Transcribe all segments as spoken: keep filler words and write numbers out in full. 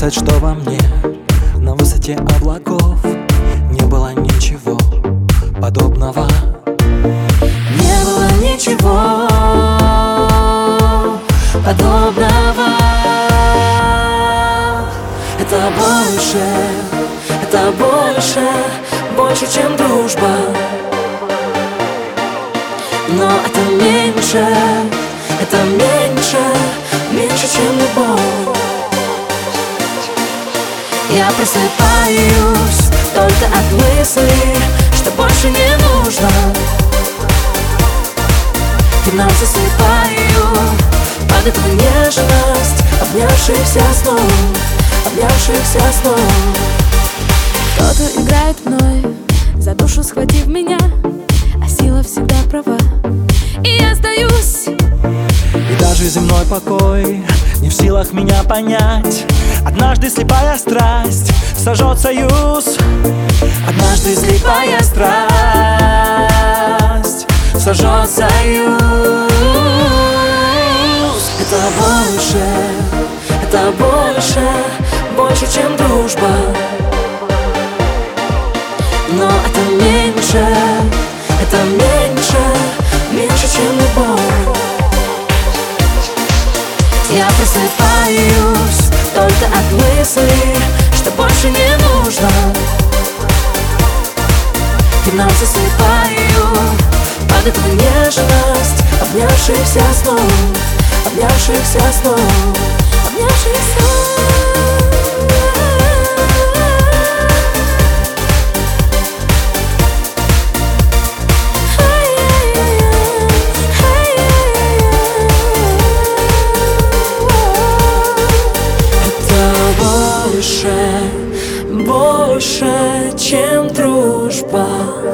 описать, что во мне на высоте облаков не было ничего подобного. Не было ничего подобного. Это больше, это больше, больше, чем дружба. Но это меньше, это меньше, меньше, чем любовь. Я просыпаюсь только от мысли, что больше не нужно. Финал засыпаю под эту нежность обнявшихся снов, обнявшихся снов. Кто-то играет мной, за душу схватив меня, а сила всегда права, и я сдаюсь. И даже земной покой не в силах меня понять. Однажды слепая страсть сожжет союз. Однажды слепая страсть сожжет союз. Это больше, это больше, больше, чем дружба. Но это меньше, это меньше, меньше, чем любовь. Я просыпаюсь только от мысли, что больше не нужно. Финал засыпаю под эту нежность обнявшихся снов, обнявшихся снов, обнявшихся. Больше, чем дружба,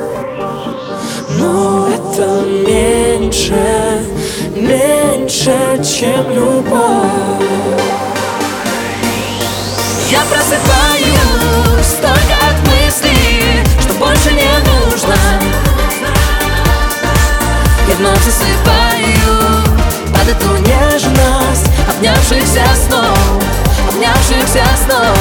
но это меньше, меньше, чем любовь. Я просыпаюсь только от мысли, что больше не нужно. Я вновь засыпаю под эту нежность обнявшихся снов, обнявшихся снов.